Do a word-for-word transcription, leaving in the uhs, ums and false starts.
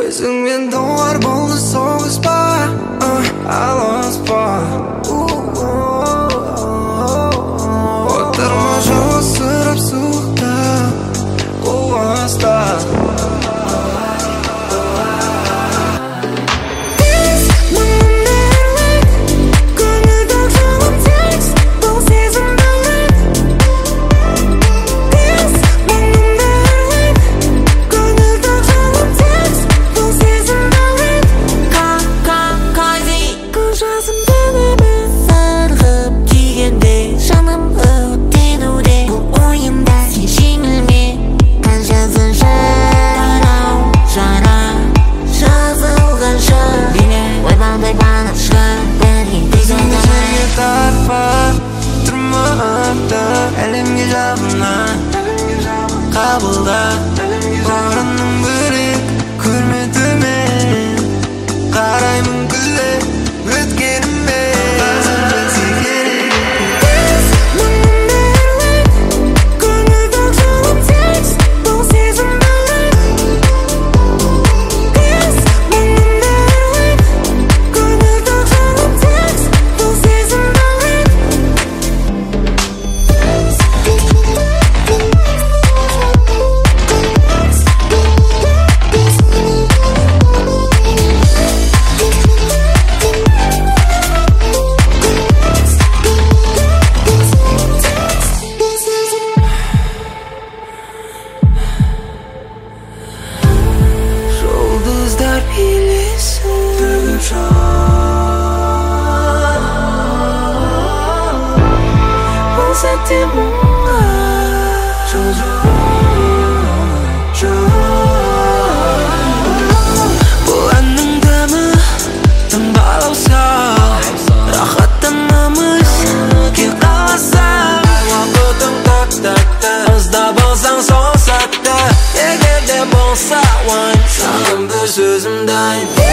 Өзіңмен доғар болды соғыспа, алыспа. Отырма жосырап суықта, қоласта. Әлемге жағынан қабылда, орының бөлек көрмеді мен. Қараймын күле өткеніме, қазір білсе керек. Біз мұңның бәрі көңілдің жолын текст, бұл сезім бөлек. Біз мұңның бәрі көңілдің жолын текст, бұл сезім бөлек. Жұлдыздар билесін бұл сәтте мұңға бұл әннің дәмі тым балауса, рахаттанамыз кел қаласаң. Уақытың тәп-тәтті, ызда болсаң сол сәтті, егер де болса уайым, сағынды сөзімді айт.